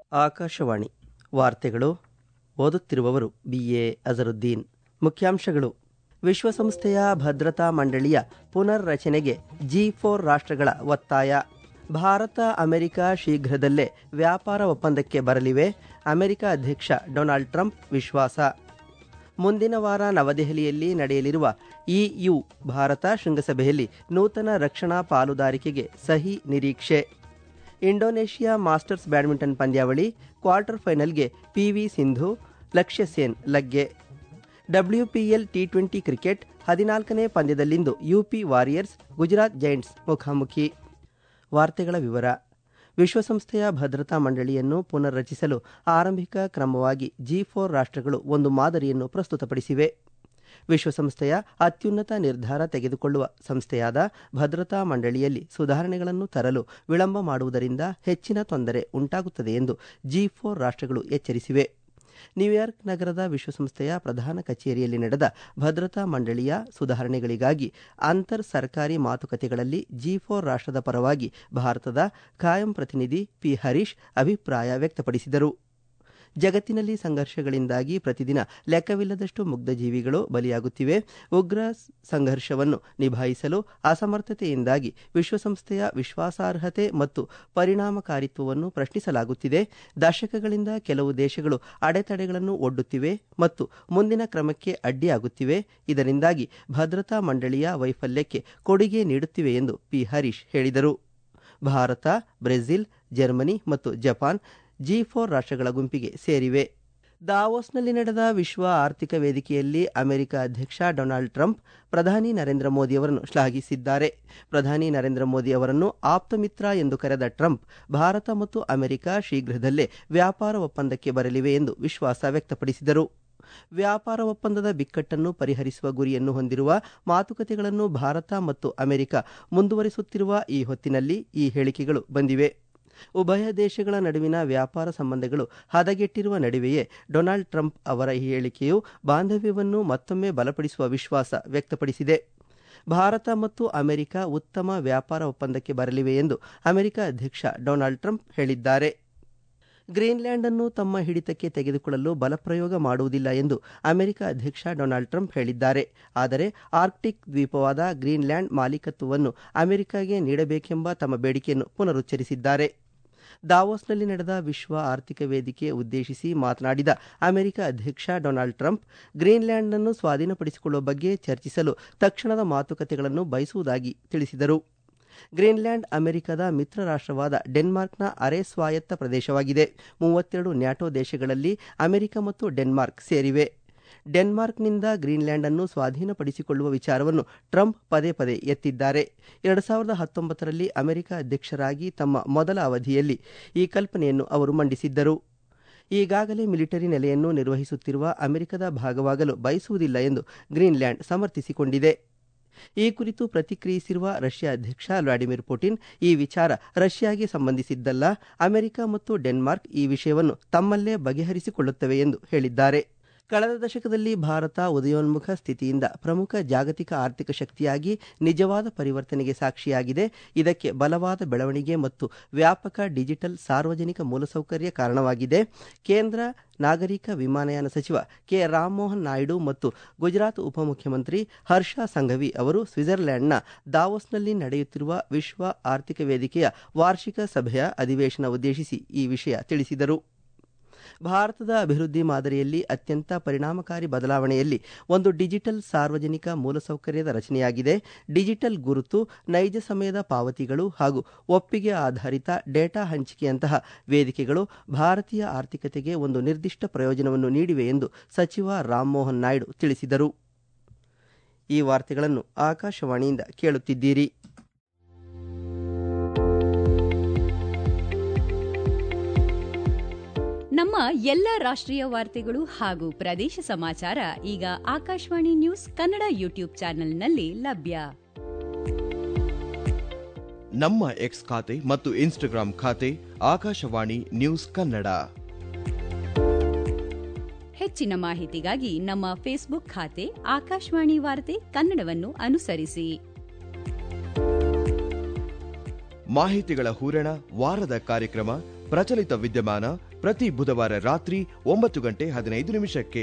ಆಕಾಶವಾಣಿ ವಾರ್ತೆಗಳು. ಓದುತ್ತಿರುವವರು BA ಅಜರುದ್ದೀನ್. ಮುಖ್ಯಾಂಶಗಳು: ವಿಶ್ವಸಂಸ್ಥೆಯ ಭದ್ರತಾ ಮಂಡಳಿಯ ಪುನರ್ ರಚನೆಗೆ G4 ರಾಷ್ಟ್ರಗಳ ಒತ್ತಾಯ. ಭಾರತ ಅಮೆರಿಕ ಶೀಘ್ರದಲ್ಲೇ ವ್ಯಾಪಾರ ಒಪ್ಪಂದಕ್ಕೆ ಬರಲಿವೆ. ಅಮೆರಿಕ ಅಧ್ಯಕ್ಷ ಡೊನಾಲ್ಡ್ ಟ್ರಂಪ್ ವಿಶ್ವಾಸ. ಮುಂದಿನ ವಾರ ನವದೆಹಲಿಯಲ್ಲಿ ನಡೆಯಲಿರುವ EU ಭಾರತ ಶೃಂಗಸಭೆಯಲ್ಲಿ ನೂತನ ರಕ್ಷಣಾ ಪಾಲುದಾರಿಕೆಗೆ ಸಹಿ ನಿರೀಕ್ಷೆ. ಇಂಡೋನೇಷ್ಯಾ ಮಾಸ್ಟರ್ಸ್ ಬ್ಯಾಡ್ಮಿಂಟನ್ ಪಂದ್ಯಾವಳಿ ಕ್ವಾರ್ಟರ್ ಫೈನಲ್ಗೆ PV ಸಿಂಧು, ಲಕ್ಷ್ಯ ಸೇನ್ ಲಗ್ಗೆ. WPL T20 ಕ್ರಿಕೆಟ್ 14ನೇ ಪಂದ್ಯದಲ್ಲಿಂದು UP ವಾರಿಯರ್ಸ್ ಗುಜರಾತ್ ಜೈಂಟ್ಸ್ ಮುಖಾಮುಖಿ. ವಾರ್ತೆಗಳ ವಿವರ. ವಿಶ್ವಸಂಸ್ಥೆಯ ಭದ್ರತಾ ಮಂಡಳಿಯನ್ನು ಪುನರ್ ರಚಿಸಲು ಆರಂಭಿಕ ಕ್ರಮವಾಗಿ G4 ರಾಷ್ಟ್ರಗಳು ಒಂದು ಮಾದರಿಯನ್ನು ಪ್ರಸ್ತುತಪಡಿಸಿವೆ. ವಿಶ್ವಸಂಸ್ಥೆಯ ಅತ್ಯುನ್ನತ ನಿರ್ಧಾರ ತೆಗೆದುಕೊಳ್ಳುವ ಸಂಸ್ಥೆಯಾದ ಭದ್ರತಾ ಮಂಡಳಿಯಲ್ಲಿ ಸುಧಾರಣೆಗಳನ್ನು ತರಲು ವಿಳಂಬ ಮಾಡುವುದರಿಂದ ಹೆಚ್ಚಿನ ತೊಂದರೆ ಉಂಟಾಗುತ್ತದೆ ಎಂದು G4 ರಾಷ್ಟ್ರಗಳು ಎಚ್ಚರಿಸಿವೆ. ನ್ಯೂಯಾರ್ಕ್ ನಗರದ ವಿಶ್ವಸಂಸ್ಥೆಯ ಪ್ರಧಾನ ಕಚೇರಿಯಲ್ಲಿ ನಡೆದ ಭದ್ರತಾ ಮಂಡಳಿಯ ಸುಧಾರಣೆಗಳಿಗಾಗಿ ಅಂತರ್ ಸರ್ಕಾರಿ ಮಾತುಕತೆಗಳಲ್ಲಿ G4 ರಾಷ್ಟ್ರದ ಪರವಾಗಿ ಭಾರತದ ಖಾಯಂ ಪ್ರತಿನಿಧಿ P. ಹರೀಶ್ ಅಭಿಪ್ರಾಯ ವ್ಯಕ್ತಪಡಿಸಿದರು. ಜಗತ್ತಿನಲ್ಲಿ ಸಂಘರ್ಷಗಳಿಂದಾಗಿ ಪ್ರತಿದಿನ ಲೆಕ್ಕವಿಲ್ಲದಷ್ಟು ಮುಗ್ಧ ಜೀವಿಗಳು ಬಲಿಯಾಗುತ್ತಿವೆ. ಉಗ್ರ ಸಂಘರ್ಷವನ್ನು ನಿಭಾಯಿಸಲು ಅಸಮರ್ಥತೆಯಿಂದಾಗಿ ವಿಶ್ವಸಂಸ್ಥೆಯ ವಿಶ್ವಾಸಾರ್ಹತೆ ಮತ್ತು ಪರಿಣಾಮಕಾರಿತ್ವವನ್ನು ಪ್ರಶ್ನಿಸಲಾಗುತ್ತಿದೆ. ದಶಕಗಳಿಂದ ಕೆಲವು ದೇಶಗಳು ಅಡೆತಡೆಗಳನ್ನು ಒಡ್ಡುತ್ತಿವೆ ಮತ್ತು ಮುಂದಿನ ಕ್ರಮಕ್ಕೆ ಅಡ್ಡಿಯಾಗುತ್ತಿವೆ. ಇದರಿಂದಾಗಿ ಭದ್ರತಾ ಮಂಡಳಿಯ ವೈಫಲ್ಯಕ್ಕೆ ಕೊಡುಗೆ ನೀಡುತ್ತಿವೆ ಎಂದು P. ಹರೀಶ್ ಹೇಳಿದರು. ಭಾರತ, ಬ್ರೆಜಿಲ್, ಜರ್ಮನಿ ಮತ್ತು ಜಪಾನ್ G4 ರಾಷ್ಟ್ರಗಳ ಗುಂಪಿಗೆ ಸೇರಿವೆ. ದಾವೋಸ್ನಲ್ಲಿ ನಡೆದ ವಿಶ್ವ ಆರ್ಥಿಕ ವೇದಿಕೆಯಲ್ಲಿ ಅಮೆರಿಕ ಅಧ್ಯಕ್ಷ ಡೊನಾಲ್ಡ್ ಟ್ರಂಪ್ ಪ್ರಧಾನಿ ನರೇಂದ್ರ ಮೋದಿ ಅವರನ್ನು ಶ್ಲಾಘಿಸಿದ್ದಾರೆ. ಪ್ರಧಾನಿ ನರೇಂದ್ರ ಮೋದಿ ಅವರನ್ನು ಆಪ್ತ ಮಿತ್ರ ಎಂದು ಕರೆದ ಟ್ರಂಪ್ ಭಾರತ ಮತ್ತು ಅಮೆರಿಕ ಶೀಘ್ರದಲ್ಲೇ ವ್ಯಾಪಾರ ಒಪ್ಪಂದಕ್ಕೆ ಬರಲಿವೆ ಎಂದು ವಿಶ್ವಾಸ ವ್ಯಕ್ತಪಡಿಸಿದರು. ವ್ಯಾಪಾರ ಒಪ್ಪಂದದ ಬಿಕ್ಕಟ್ಟನ್ನು ಪರಿಹರಿಸುವ ಗುರಿಯನ್ನು ಹೊಂದಿರುವ ಮಾತುಕತೆಗಳನ್ನು ಭಾರತ ಮತ್ತು ಅಮೆರಿಕ ಮುಂದುವರಿಸುತ್ತಿರುವ ಈ ಹೊತ್ತಿನಲ್ಲಿ ಈ ಹೇಳಿಕೆಗಳು ಬಂದಿವೆ. ಉಭಯ ದೇಶಗಳ ನಡುವಿನ ವ್ಯಾಪಾರ ಸಂಬಂಧಗಳು ಹದಗೆಟ್ಟಿರುವ ನಡುವೆಯೇ ಡೊನಾಲ್ಡ್ ಟ್ರಂಪ್ ಅವರ ಈ ಹೇಳಿಕೆಯು ಬಾಂಧವ್ಯವನ್ನು ಮತ್ತೊಮ್ಮೆ ಬಲಪಡಿಸುವ ವಿಶ್ವಾಸ ವ್ಯಕ್ತಪಡಿಸಿದೆ. ಭಾರತ ಮತ್ತು ಅಮೆರಿಕ ಉತ್ತಮ ವ್ಯಾಪಾರ ಒಪ್ಪಂದಕ್ಕೆ ಬರಲಿವೆ ಎಂದು ಅಮೆರಿಕ ಅಧ್ಯಕ್ಷ ಡೊನಾಲ್ಡ್ ಟ್ರಂಪ್ ಹೇಳಿದ್ದಾರೆ. ಗ್ರೀನ್ಲ್ಯಾಂಡ್ ಅನ್ನು ತಮ್ಮ ಹಿಡಿತಕ್ಕೆ ತೆಗೆದುಕೊಳ್ಳಲು ಬಲಪ್ರಯೋಗ ಮಾಡುವುದಿಲ್ಲ ಎಂದು ಅಮೆರಿಕ ಅಧ್ಯಕ್ಷ ಡೊನಾಲ್ಡ್ ಟ್ರಂಪ್ ಹೇಳಿದ್ದಾರೆ. ಆದರೆ ಆರ್ಕ್ಟಿಕ್ ದ್ವೀಪವಾದ ಗ್ರೀನ್ಲ್ಯಾಂಡ್ ಮಾಲೀಕತ್ವವನ್ನು ಅಮೆರಿಕಾಗೆ ನೀಡಬೇಕೆಂಬ ತಮ್ಮ ಬೇಡಿಕೆಯನ್ನು ಪುನರುಚ್ಚರಿಸಿದ್ದಾರೆ. ದಾವೋಸ್ನಲ್ಲಿ ನಡೆದ ವಿಶ್ವ ಆರ್ಥಿಕ ವೇದಿಕೆ ಉದ್ದೇಶಿಸಿ ಮಾತನಾಡಿದ ಅಮೆರಿಕ ಅಧ್ಯಕ್ಷ ಡೊನಾಲ್ಡ್ ಟ್ರಂಪ್ ಗ್ರೀನ್ಲ್ಯಾಂಡ್ನನ್ನು ಸ್ವಾಧೀನಪಡಿಸಿಕೊಳ್ಳುವ ಬಗ್ಗೆ ಚರ್ಚಿಸಲು ತಕ್ಷಣದ ಮಾತುಕತೆಗಳನ್ನು ಬಯಸುವುದಾಗಿ ತಿಳಿಸಿದರು. ಗ್ರೀನ್ಲ್ಯಾಂಡ್ ಅಮೆರಿಕದ ಮಿತ್ರ ರಾಷ್ಟ್ರವಾದ ಡೆನ್ಮಾರ್ಕ್ನ ಅರೆ ಸ್ವಾಯತ್ತ ಪ್ರದೇಶವಾಗಿದೆ. 32 ನ್ಯಾಟೋ ದೇಶಗಳಲ್ಲಿ ಅಮೆರಿಕ ಮತ್ತು ಡೆನ್ಮಾರ್ಕ್ ಸೇರಿವೆ. ಡೆನ್ಮಾರ್ಕ್ನಿಂದ ಗ್ರೀನ್ಲ್ಯಾಂಡ್ ಅನ್ನು ಸ್ವಾಧೀನಪಡಿಸಿಕೊಳ್ಳುವ ವಿಚಾರವನ್ನು ಟ್ರಂಪ್ ಪದೇ ಪದೇ ಎತ್ತಿದ್ದಾರೆ. 2019ರಲ್ಲಿ ಅಮೆರಿಕ ಅಧ್ಯಕ್ಷರಾಗಿ ತಮ್ಮ ಮೊದಲ ಅವಧಿಯಲ್ಲಿ ಈ ಕಲ್ಪನೆಯನ್ನು ಅವರು ಮಂಡಿಸಿದ್ದರು. ಈಗಾಗಲೇ ಮಿಲಿಟರಿ ನೆಲೆಯನ್ನು ನಿರ್ವಹಿಸುತ್ತಿರುವ ಅಮೆರಿಕದ ಭಾಗವಾಗಲು ಬಯಸುವುದಿಲ್ಲ ಎಂದು ಗ್ರೀನ್ಲ್ಯಾಂಡ್ ಸಮರ್ಥಿಸಿಕೊಂಡಿದೆ. ಈ ಕುರಿತು ಪ್ರತಿಕ್ರಿಯಿಸಿರುವ ರಷ್ಯಾ ಅಧ್ಯಕ್ಷ ವ್ಲಾಡಿಮಿರ್ ಪುಟಿನ್, ಈ ವಿಚಾರ ರಷ್ಯಾಗೆ ಸಂಬಂಧಿಸಿದ್ದಲ್ಲ, ಅಮೆರಿಕ ಮತ್ತು ಡೆನ್ಮಾರ್ಕ್ ಈ ವಿಷಯವನ್ನು ತಮ್ಮಲ್ಲೇ ಬಗೆಹರಿಸಿಕೊಳ್ಳುತ್ತವೆ ಎಂದು ಹೇಳಿದ್ದಾರೆ. ಕಳೆದ ದಶಕದಲ್ಲಿ ಭಾರತ ಉದಯೋನ್ಮುಖ ಸ್ಥಿತಿಯಿಂದ ಪ್ರಮುಖ ಜಾಗತಿಕ ಆರ್ಥಿಕ ಶಕ್ತಿಯಾಗಿ ನಿಜವಾದ ಪರಿವರ್ತನೆಗೆ ಸಾಕ್ಷಿಯಾಗಿದೆ. ಇದಕ್ಕೆ ಬಲವಾದ ಬೆಳವಣಿಗೆ ಮತ್ತು ವ್ಯಾಪಕ ಡಿಜಿಟಲ್ ಸಾರ್ವಜನಿಕ ಮೂಲಸೌಕರ್ಯ ಕಾರಣವಾಗಿದೆ. ಕೇಂದ್ರ ನಾಗರಿಕ ವಿಮಾನಯಾನ ಸಚಿವ ಕೆ. ರಾಮಮೋಹನ್ ನಾಯ್ಡು ಮತ್ತು ಗುಜರಾತ್ ಉಪಮುಖ್ಯಮಂತ್ರಿ ಹರ್ಷ ಸಂಘವಿ ಅವರು ಸ್ವಿಟ್ಜರ್ಲೆಂಡ್ನ ದಾವೋಸ್ನಲ್ಲಿ ನಡೆಯುತ್ತಿರುವ ವಿಶ್ವ ಆರ್ಥಿಕ ವೇದಿಕೆಯ ವಾರ್ಷಿಕ ಸಭೆಯ ಅಧಿವೇಶನ ಉದ್ದೇಶಿಸಿ ಈ ವಿಷಯ ತಿಳಿಸಿದರು. ಭಾರತದ ಅಭಿವೃದ್ಧಿ ಮಾದರಿಯಲ್ಲಿ ಅತ್ಯಂತ ಪರಿಣಾಮಕಾರಿ ಬದಲಾವಣೆಯಲ್ಲಿ ಒಂದು ಡಿಜಿಟಲ್ ಸಾರ್ವಜನಿಕ ಮೂಲಸೌಕರ್ಯದ ರಚನೆಯಾಗಿದೆ. ಡಿಜಿಟಲ್ ಗುರುತು, ನೈಜ ಸಮಯದ ಪಾವತಿಗಳು ಹಾಗೂ ಒಪ್ಪಿಗೆ ಆಧಾರಿತ ಡೇಟಾ ಹಂಚಿಕೆಯಂತಹ ವೇದಿಕೆಗಳು ಭಾರತೀಯ ಆರ್ಥಿಕತೆಗೆ ಒಂದು ನಿರ್ದಿಷ್ಟ ಪ್ರಯೋಜನವನ್ನು ನೀಡಿವೆ ಎಂದು ಸಚಿವ ರಾಮಮೋಹನ್ ನಾಯ್ಡು ತಿಳಿಸಿದರು. ಈ ವಾರ್ತೆಗಳನ್ನು ಆಕಾಶವಾಣಿಯಿಂದ ಕೇಳುತ್ತಿದ್ದೀರಿ. ನಮ್ಮ ಎಲ್ಲ ರಾಷ್ಟ್ರೀಯ ವಾರ್ತೆಗಳು ಹಾಗೂ ಪ್ರದೇಶ ಸಮಾಚಾರ ಈಗ ಆಕಾಶವಾಣಿ ನ್ಯೂಸ್ ಕನ್ನಡ ಯೂಟ್ಯೂಬ್ ಚಾನೆಲ್ನಲ್ಲಿ ಲಭ್ಯ. ನಮ್ಮ ಎಕ್ಸ್ ಖಾತೆ ಮತ್ತು ಇನ್ಸ್ಟಾಗ್ರಾಂ ಖಾತೆ ಆಕಾಶವಾಣಿ ನ್ಯೂಸ್ ಕನ್ನಡ. ಹೆಚ್ಚಿನ ಮಾಹಿತಿಗಾಗಿ ನಮ್ಮ ಫೇಸ್ಬುಕ್ ಖಾತೆ ಆಕಾಶವಾಣಿ ವಾರ್ತೆ ಕನ್ನಡವನ್ನು ಅನುಸರಿಸಿ. ಮಾಹಿತಿಗಳ ಹೂರಣ, ವಾರದ ಕಾರ್ಯಕ್ರಮ ಪ್ರಚಲಿತ ವಿದ್ಯಮಾನ ಪ್ರತಿ ಬುಧವಾರ ರಾತ್ರಿ 9:15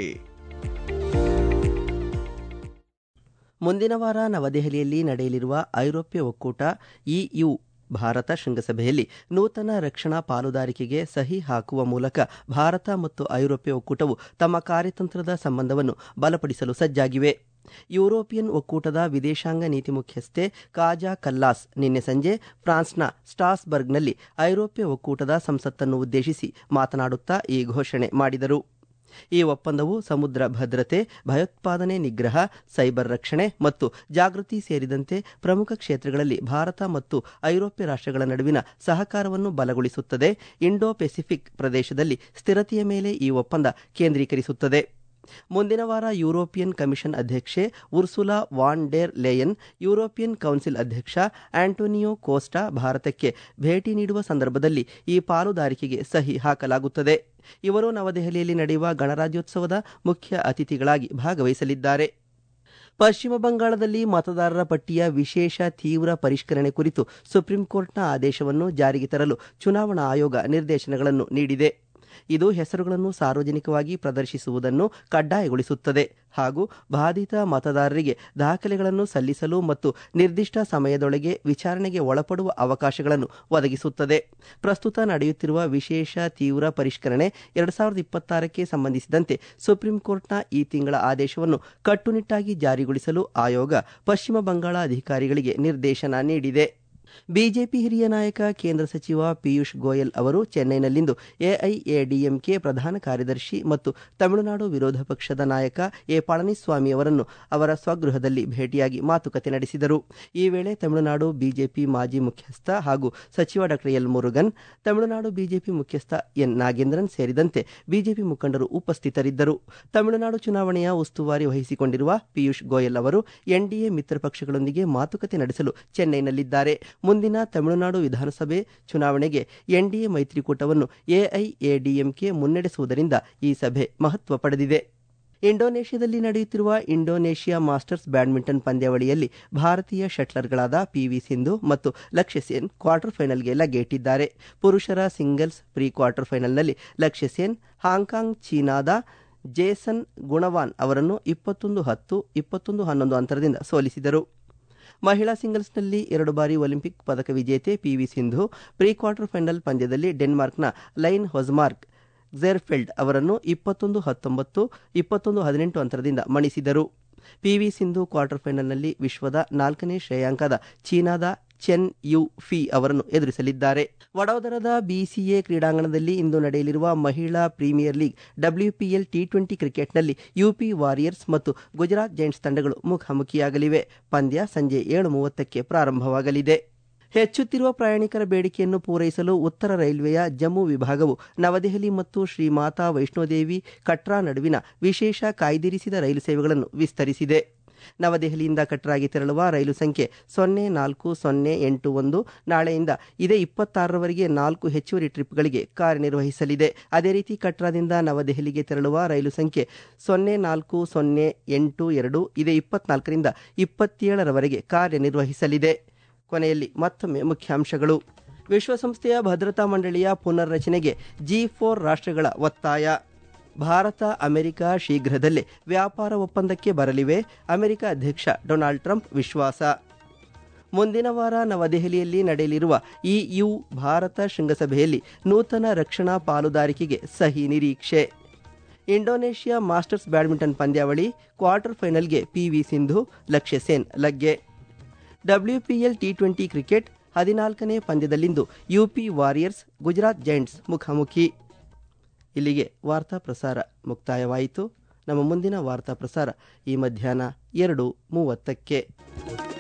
ಮುಂದಿನ ವಾರ ನವದೆಹಲಿಯಲ್ಲಿ ನಡೆಯಲಿರುವ ಐರೋಪ್ಯ ಒಕ್ಕೂಟ EU ಭಾರತ ಶೃಂಗಸಭೆಯಲ್ಲಿ ನೂತನ ರಕ್ಷಣಾ ಪಾಲುದಾರಿಕೆಗೆ ಸಹಿ ಹಾಕುವ ಮೂಲಕ ಭಾರತ ಮತ್ತು ಐರೋಪ್ಯ ಒಕ್ಕೂಟವು ತಮ್ಮ ಕಾರ್ಯತಂತ್ರದ ಸಂಬಂಧವನ್ನು ಬಲಪಡಿಸಲು ಸಜ್ಜಾಗಿವೆ. ಯುರೋಪಿಯನ್ ಒಕ್ಕೂಟದ ವಿದೇಶಾಂಗ ನೀತಿ ಮುಖ್ಯಸ್ಥೆ ಕಾಜಾ ಕಲ್ಲಾಸ್ ನಿನ್ನೆ ಸಂಜೆ ಫ್ರಾನ್ಸ್ನ ಸ್ಟ್ರಾಸ್ಬರ್ಗ್ನಲ್ಲಿ ಐರೋಪ್ಯ ಒಕ್ಕೂಟದ ಸಂಸತ್ತನ್ನು ಉದ್ದೇಶಿಸಿ ಮಾತನಾಡುತ್ತಾ ಈ ಘೋಷಣೆ ಮಾಡಿದರು. ಈ ಒಪ್ಪಂದವು ಸಮುದ್ರ ಭದ್ರತೆ, ಭಯೋತ್ಪಾದನೆ ನಿಗ್ರಹ, ಸೈಬರ್ ರಕ್ಷಣೆ ಮತ್ತು ಜಾಗೃತಿ ಸೇರಿದಂತೆ ಪ್ರಮುಖ ಕ್ಷೇತ್ರಗಳಲ್ಲಿ ಭಾರತ ಮತ್ತು ಐರೋಪ್ಯ ರಾಷ್ಟ್ರಗಳ ನಡುವಿನ ಸಹಕಾರವನ್ನು ಬಲಗೊಳಿಸುತ್ತದೆ. ಇಂಡೋ ಪೆಸಿಫಿಕ್ ಪ್ರದೇಶದಲ್ಲಿ ಸ್ಥಿರತೆಯ ಮೇಲೆ ಈ ಒಪ್ಪಂದ ಕೇಂದ್ರೀಕರಿಸುತ್ತದೆ. ಮುಂದಿನ ವಾರ ಯುರೋಪಿಯನ್ ಕಮಿಷನ್ ಅಧ್ಯಕ್ಷೆ Ursula von der Leyen, European Council ಅಧ್ಯಕ್ಷ ಆಂಟೋನಿಯೋ ಕೋಸ್ಟಾ ಭಾರತಕ್ಕೆ ಭೇಟಿ ನೀಡುವ ಸಂದರ್ಭದಲ್ಲಿ ಈ ಪಾಲುದಾರಿಕೆಗೆ ಸಹಿ ಹಾಕಲಾಗುತ್ತದೆ. ಇವರು ನವದೆಹಲಿಯಲ್ಲಿ ನಡೆಯುವ ಗಣರಾಜ್ಯೋತ್ಸವದ ಮುಖ್ಯ ಅತಿಥಿಗಳಾಗಿ ಭಾಗವಹಿಸಲಿದ್ದಾರೆ. ಪಶ್ಚಿಮ ಬಂಗಾಳದಲ್ಲಿ ಮತದಾರರ ಪಟ್ಟಿಯ ವಿಶೇಷ ತೀವ್ರ ಪರಿಷ್ಕರಣೆ ಕುರಿತು ಸುಪ್ರೀಂ ಕೋರ್ಟ್ನ ಆದೇಶವನ್ನು ಜಾರಿಗೆ ತರಲು ಚುನಾವಣಾ ಆಯೋಗ ನಿರ್ದೇಶನಗಳನ್ನು ನೀಡಿದೆ. ಇದು ಹೆಸರುಗಳನ್ನು ಸಾರ್ವಜನಿಕವಾಗಿ ಪ್ರದರ್ಶಿಸುವುದನ್ನು ಕಡ್ಡಾಯಗೊಳಿಸುತ್ತದೆ ಹಾಗೂ ಬಾಧಿತ ಮತದಾರರಿಗೆ ದಾಖಲೆಗಳನ್ನು ಸಲ್ಲಿಸಲು ಮತ್ತು ನಿರ್ದಿಷ್ಟ ಸಮಯದೊಳಗೆ ವಿಚಾರಣೆಗೆ ಒಳಪಡುವ ಅವಕಾಶಗಳನ್ನು ಒದಗಿಸುತ್ತದೆ. ಪ್ರಸ್ತುತ ನಡೆಯುತ್ತಿರುವ ವಿಶೇಷ ತೀವ್ರ ಪರಿಷ್ಕರಣೆ 2026ಕ್ಕೆ ಸಂಬಂಧಿಸಿದಂತೆ ಸುಪ್ರೀಂ ಕೋರ್ಟ್ನ ಈ ತಿಂಗಳ ಆದೇಶವನ್ನು ಕಟ್ಟುನಿಟ್ಟಾಗಿ ಜಾರಿಗೊಳಿಸಲು ಆಯೋಗ ಪಶ್ಚಿಮ ಬಂಗಾಳ ಅಧಿಕಾರಿಗಳಿಗೆ ನಿರ್ದೇಶನ ನೀಡಿದೆ. ಬಿಜೆಪಿ ಹಿರಿಯ ನಾಯಕ ಕೇಂದ್ರ ಸಚಿವ ಪಿಯೂಷ್ ಗೋಯಲ್ ಅವರು ಚೆನ್ನೈನಲ್ಲಿಂದು ಎಐಎಡಿಎಂಕೆ ಪ್ರಧಾನ ಕಾರ್ಯದರ್ಶಿ ಮತ್ತು ತಮಿಳುನಾಡು ವಿರೋಧ ಪಕ್ಷದ ನಾಯಕ ಎ ಪಳನಿಸ್ವಾಮಿ ಅವರನ್ನು ಅವರ ಸ್ವಗೃಹದಲ್ಲಿ ಭೇಟಿಯಾಗಿ ಮಾತುಕತೆ ನಡೆಸಿದರು. ಈ ವೇಳೆ ತಮಿಳುನಾಡು ಬಿಜೆಪಿ ಮಾಜಿ ಮುಖ್ಯಸ್ಥ ಹಾಗೂ ಸಚಿವ ಡಾ ಎಲ್ ಮುರುಗನ್, ತಮಿಳುನಾಡು ಬಿಜೆಪಿ ಮುಖ್ಯಸ್ಥ ಎನ್ ನಾಗೇಂದ್ರನ್ ಸೇರಿದಂತೆ ಬಿಜೆಪಿ ಮುಖಂಡರು ಉಪಸ್ಥಿತರಿದ್ದರು. ತಮಿಳುನಾಡು ಚುನಾವಣೆಯ ಉಸ್ತುವಾರಿ ವಹಿಸಿಕೊಂಡಿರುವ ಪಿಯೂಷ್ ಗೋಯಲ್ ಅವರು ಎನ್ಡಿಎ ಮಿತ್ರ ಪಕ್ಷಗಳೊಂದಿಗೆ ಮಾತುಕತೆ ನಡೆಸಲು ಚೆನ್ನೈನಲ್ಲಿದ್ದಾರೆ. ಮುಂದಿನ ತಮಿಳುನಾಡು ವಿಧಾನಸಭೆ ಚುನಾವಣೆಗೆ ಎನ್ಡಿಎ ಮೈತ್ರಿಕೂಟವನ್ನು ಎಐಎಡಿಎಂಕೆ ಮುನ್ನಡೆಸುವುದರಿಂದ ಈ ಸಭೆ ಮಹತ್ವ ಪಡೆದಿದೆ. ಇಂಡೋನೇಷ್ಯಾದಲ್ಲಿ ನಡೆಯುತ್ತಿರುವ ಇಂಡೋನೇಷ್ಯಾ ಮಾಸ್ಟರ್ಸ್ ಬ್ಯಾಡ್ಮಿಂಟನ್ ಪಂದ್ಯಾವಳಿಯಲ್ಲಿ ಭಾರತೀಯ ಶಟ್ಲರ್ಗಳಾದ ಪಿವಿ ಸಿಂಧು ಮತ್ತು ಲಕ್ಷ್ಯ ಸೇನ್ ಕ್ವಾರ್ಟರ್ ಫೈನಲ್ಗೆ ಲಗ್ಗೆಯಿಟ್ಟಿದ್ದಾರೆ. ಪುರುಷರ ಸಿಂಗಲ್ಸ್ ಪ್ರೀ ಕ್ವಾರ್ಟರ್ ಫೈನಲ್ನಲ್ಲಿ ಲಕ್ಷ್ಯ ಸೇನ್ ಹಾಂಕಾಂಗ್ ಚೀನಾದ ಜೇಸನ್ ಗುಣವಾನ್ ಅವರನ್ನು 21-10, 21-11 ಅಂತರದಿಂದ ಸೋಲಿಸಿದರು. ಮಹಿಳಾ ಸಿಂಗಲ್ಸ್ನಲ್ಲಿ 2 ಬಾರಿ ಒಲಿಂಪಿಕ್ ಪದಕ ವಿಜೇತೆ PV Sindhu pre quarter final ಪಂದ್ಯದಲ್ಲಿ ಡೆನ್ಮಾರ್ಕ್ನ ಲೈನ್ ಹೊಜ್ಮಾರ್ಕ್ ಝೆರ್ಫೆಲ್ಡ್ ಅವರನ್ನು 21-19, 21-18 ಅಂತರದಿಂದ ಮಣಿಸಿದರು. ಪಿವಿ ಸಿಂಧು ಕ್ವಾರ್ಟರ್ ಫೈನಲ್ನಲ್ಲಿ ವಿಶ್ವದ 4ನೇ ಶ್ರೇಯಾಂಕದ ಚೀನಾದ ಚೆನ್ ಯು ಫಿ ಅವರನ್ನು ಎದುರಿಸಲಿದ್ದಾರೆ. ವಡೋದರದ ಬಿಸಿಎ ಕ್ರೀಡಾಂಗಣದಲ್ಲಿ ಇಂದು ನಡೆಯಲಿರುವ ಮಹಿಳಾ ಪ್ರೀಮಿಯರ್ ಲೀಗ್ WPL T20 ಕ್ರಿಕೆಟ್ನಲ್ಲಿ ಯುಪಿ ವಾರಿಯರ್ಸ್ ಮತ್ತು ಗುಜರಾತ್ ಜೈಂಟ್ಸ್ ತಂಡಗಳು ಮುಖಾಮುಖಿಯಾಗಲಿವೆ. ಪಂದ್ಯ ಸಂಜೆ 7:30ಕ್ಕೆ ಪ್ರಾರಂಭವಾಗಲಿದೆ. ಹೆಚ್ಚುತ್ತಿರುವ ಪ್ರಯಾಣಿಕರ ಬೇಡಿಕೆಯನ್ನು ಪೂರೈಸಲು ಉತ್ತರ ರೈಲ್ವೆಯ ಜಮ್ಮು ವಿಭಾಗವು ನವದೆಹಲಿ ಮತ್ತು ಶ್ರೀ ಮಾತಾ ವೈಷ್ಣೋದೇವಿ ಕಟ್ರಾ ನಡುವಿನ ವಿಶೇಷ ಕಾಯ್ದಿರಿಸಿದ ರೈಲು ಸೇವೆಗಳನ್ನು ವಿಸ್ತರಿಸಿದೆ. ನವದೆಹಲಿಯಿಂದ ಕಟ್ರಾಗೆ ತೆರಳುವ ರೈಲು ಸಂಖ್ಯೆ 04081 ನಾಳೆಯಿಂದ ಇದೇ 26ರವರೆಗೆ 4 ಹೆಚ್ಚುವರಿ ಟ್ರಿಪ್ಗಳಿಗೆ ಕಾರ್ಯನಿರ್ವಹಿಸಲಿದೆ. ಅದೇ ರೀತಿ ಕಟ್ರಾದಿಂದ ನವದೆಹಲಿಗೆ ತೆರಳುವ ರೈಲು ಸಂಖ್ಯೆ 04082 ಇದೇ 24ರಿಂದ 27ರವರೆಗೆ ಕಾರ್ಯನಿರ್ವಹಿಸಲಿದೆ. ಕೊನೆಯಲ್ಲಿ ಮತ್ತೊಮ್ಮೆ ಮುಖ್ಯಾಂಶಗಳು. ವಿಶ್ವಸಂಸ್ಥೆಯ ಭದ್ರತಾ ಮಂಡಳಿಯ ಪುನರ್ರಚನೆಗೆ G4 ರಾಷ್ಟ್ರಗಳ ಒತ್ತಾಯ. ಭಾರತ ಅಮೆರಿಕ ಶೀಘ್ರದಲ್ಲೇ ವ್ಯಾಪಾರ ಒಪ್ಪಂದಕ್ಕೆ ಬರಲಿವೆ, ಅಮೆರಿಕ ಅಧ್ಯಕ್ಷ ಡೊನಾಲ್ಡ್ ಟ್ರಂಪ್ ವಿಶ್ವಾಸ. ಮುಂದಿನ ವಾರ ನವದೆಹಲಿಯಲ್ಲಿ ನಡೆಯಲಿರುವ EU ಭಾರತ ಶೃಂಗಸಭೆಯಲ್ಲಿ ನೂತನ ರಕ್ಷಣಾ ಪಾಲುದಾರಿಕೆಗೆ ಸಹಿ ನಿರೀಕ್ಷೆ. ಇಂಡೋನೇಷ್ಯಾ ಮಾಸ್ಟರ್ಸ್ ಬ್ಯಾಡ್ಮಿಂಟನ್ ಪಂದ್ಯಾವಳಿ ಕ್ವಾರ್ಟರ್ ಫೈನಲ್ಗೆ ಪಿವಿ ಸಿಂಧು, ಲಕ್ಷ್ಯ ಸೇನ್ ಲಗ್ಗೆ. WPL T20 ಕ್ರಿಕೆಟ್ 14ನೇ ಪಂದ್ಯದಲ್ಲಿಂದು ಯುಪಿ ವಾರಿಯರ್ಸ್ ಗುಜರಾತ್ ಜೈಂಟ್ಸ್ ಮುಖಾಮುಖಿ. ಇಲ್ಲಿಗೆ ವಾರ್ತಾ ಪ್ರಸಾರ ಮುಕ್ತಾಯವಾಯಿತು. ನಮ್ಮ ಮುಂದಿನ ವಾರ್ತಾ ಪ್ರಸಾರ ಈ ಮಧ್ಯಾಹ್ನ 2:30ಕ್ಕೆ.